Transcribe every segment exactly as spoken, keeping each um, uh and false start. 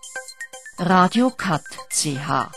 Radio Cut C H.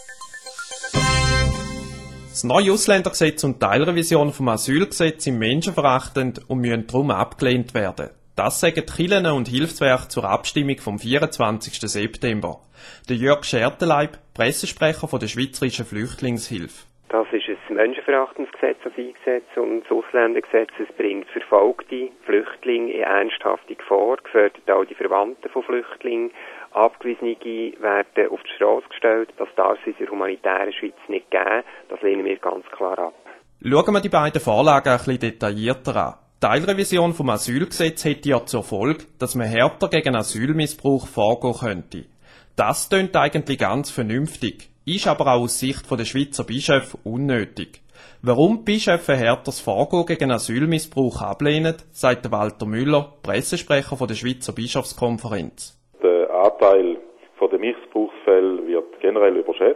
Das neue Ausländergesetz und die Teilrevision vom Asylgesetz sind menschenverachtend und müssen darum abgelehnt werden. Das sagen die Kirchen und Hilfswerke zur Abstimmung vom vierundzwanzigsten September. Der Jörg Schertenleib, Pressesprecher von der Schweizerischen Flüchtlingshilfe. Das ist ein menschenverachtendes Gesetz, das eingesetzt, und das Ausländergesetz bringt verfolgte Flüchtlinge in ernsthafte Gefahr, gefährdet auch die Verwandten von Flüchtlingen. Abgewiesene werden auf die Straße gestellt. Das darf es in der humanitären Schweiz nicht geben. Das lehnen wir ganz klar ab. Schauen wir die beiden Vorlagen ein bisschen detaillierter an. Die Teilrevision vom Asylgesetz hätte ja zur Folge, dass man härter gegen Asylmissbrauch vorgehen könnte. Das klingt eigentlich ganz vernünftig, ist aber auch aus Sicht der Schweizer Bischöfe unnötig. Warum die Bischöfe härteres Vorgehen gegen Asylmissbrauch ablehnen, sagt Walter Müller, Pressesprecher der Schweizer Bischofskonferenz. Der Anteil der Missbrauchsfälle wird generell überschätzt.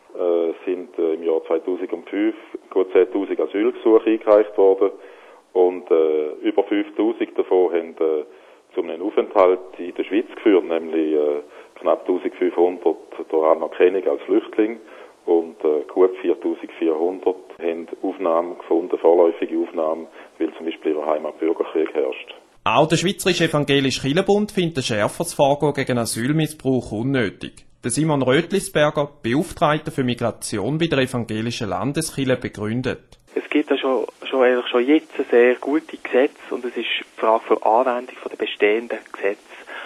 Es sind im Jahr zweitausendfünf gut zehntausend Asylgesuche eingereicht worden und äh, über fünftausend davon haben äh, zu einem Aufenthalt in der Schweiz geführt, nämlich äh, knapp eintausendfünfhundert durch Anerkennung als Flüchtling und äh, gut viertausendvierhundert haben Aufnahmen gefunden, vorläufige Aufnahmen, weil zum Beispiel in ihrer Heimat Bürgerkrieg herrscht. Auch der Schweizerische Evangelische Kirchenbund findet ein schärferes Vorgehen gegen Asylmissbrauch unnötig. Der Simon Rötlisberger, Beauftragter für Migration bei der Evangelischen Landeskirche, begründet. Es gibt ja schon, schon, eigentlich schon jetzt sehr gute Gesetze und es ist die Frage der Anwendung der bestehenden Gesetze.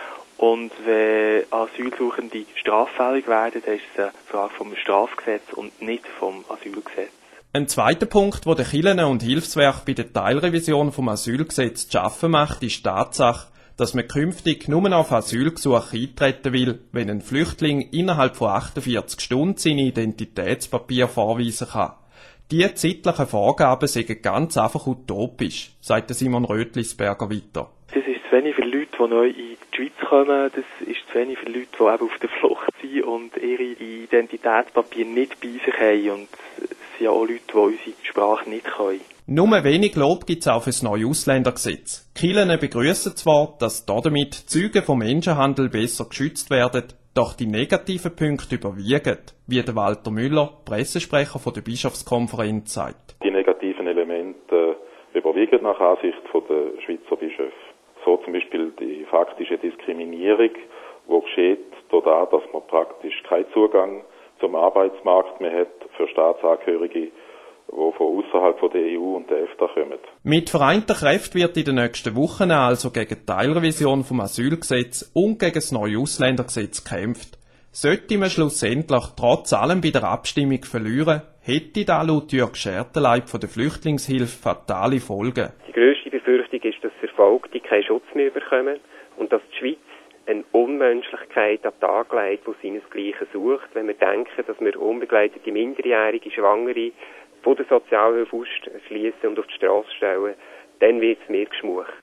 Und wenn Asylsuchende straffällig werden, dann ist es eine Frage vom Strafgesetz und nicht vom Asylgesetz. Ein zweiter Punkt, wo der Kirchen- und Hilfswerk bei der Teilrevision vom Asylgesetz zu schaffen macht, ist die Tatsache, dass man künftig nur auf Asylgesuche eintreten will, wenn ein Flüchtling innerhalb von achtundvierzig Stunden seine Identitätspapiere vorweisen kann. Diese zeitlichen Vorgaben sind ganz einfach utopisch, sagt Simon Rötlisberger weiter. Das ist zu wenig für Leute, die neu in die Schweiz kommen. Das ist zu wenig für Leute, die eben auf der Flucht sind und ihre Identitätspapiere nicht bei sich haben. Und es sind ja auch Leute, die unsere Sprache nicht können. Nur wenig Lob gibt es auch für das neue Ausländergesetz. Die Kirchen begrüssen zwar, dass damit Zeugen vom Menschenhandel besser geschützt werden, doch die negativen Punkte überwiegen, wie der Walter Müller, Pressesprecher von der Bischofskonferenz, sagt. Die negativen Elemente überwiegen nach Ansicht der Schweizer Bischöfe. So zum Beispiel die faktische Diskriminierung, die geschieht dadurch, dass man praktisch keinen Zugang zum Arbeitsmarkt mehr hat für Staatsangehörige, die von außerhalb der E U und der EFTA kommen. Mit vereinter Kräften wird in den nächsten Wochen also gegen die Teilrevision vom Asylgesetz und gegen das neue Ausländergesetz gekämpft. Sollte man schlussendlich trotz allem bei der Abstimmung verlieren, hätte da laut Jörg Schertenleib von der Flüchtlingshilfe fatale Folgen. Die grösste Befürchtung ist, dass Verfolgte keinen Schutz mehr bekommen und dass die Schweiz eine Unmenschlichkeit an den Tag legt, die seinesgleichen sucht. Wenn wir denken, dass wir unbegleitete Minderjährige, Schwangere von der Sozialhilfe ausschliessen und auf die Straße stellen, dann wird es mir geschmuch.